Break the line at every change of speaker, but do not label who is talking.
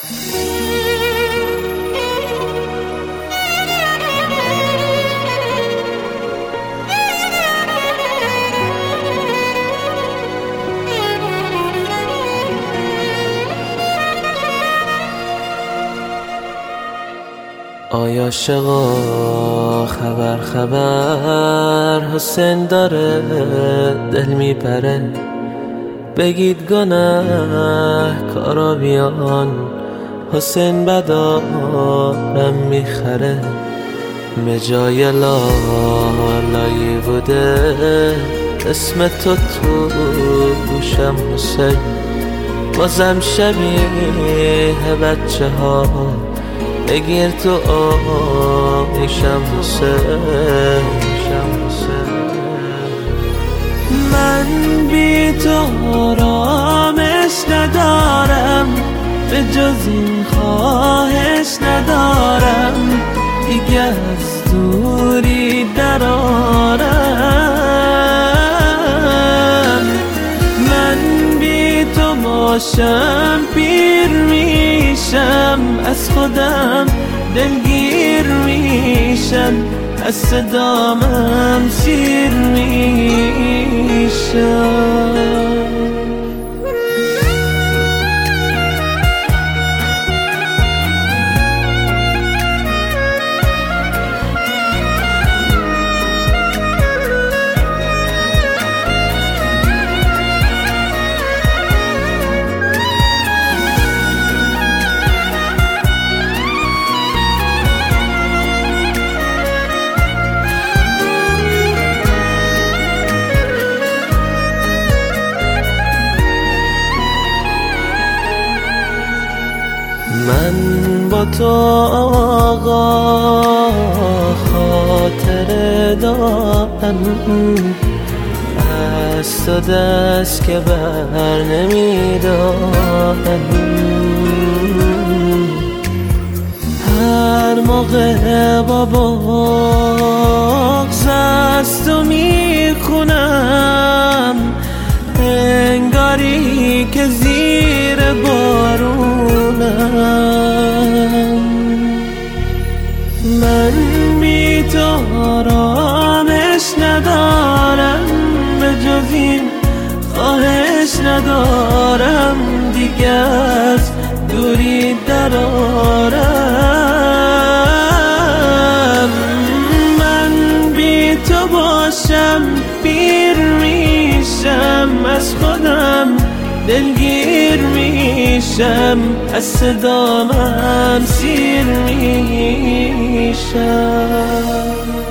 آیا عاشقا خبر حسین داره دل میپره، بگید گناه کارا بیان حسین بدارم میخره. مجای لالایی بوده اسم تو تو گوشم حسین، بازم شبیه بچه ها بگیر تو آیشم حسین. من بی تو آرامش ندارم، به جز این خواهش ندارم، دیگه از دوری درارم. من بی تو باشم پیر میشم، از خودم دلگیر میشم، از صدامم سیر میشم. من با تو آقا خاطره دارم، از تو دست که بر نمیدارم. هر موقع با بغض از تو میخونم، انگاری که زیر بارونم. من بی تو آرامش ندارم، به جز این خواهش ندارم، دیگه از دوری درارم. من بی تو باشم پیر میشم، از خودم دلگیر میشم، از صدامم سیر میشم.